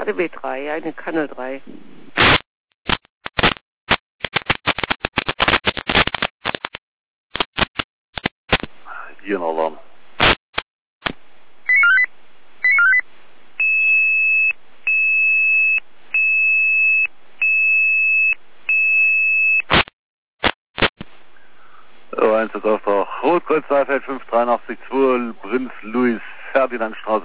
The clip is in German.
ADB3, eine Kanal 3. Hier ein Alarm. Einsatzaufträge Rotkreuz Seifeld 5882 Prinz Louis Ferdinand Straße.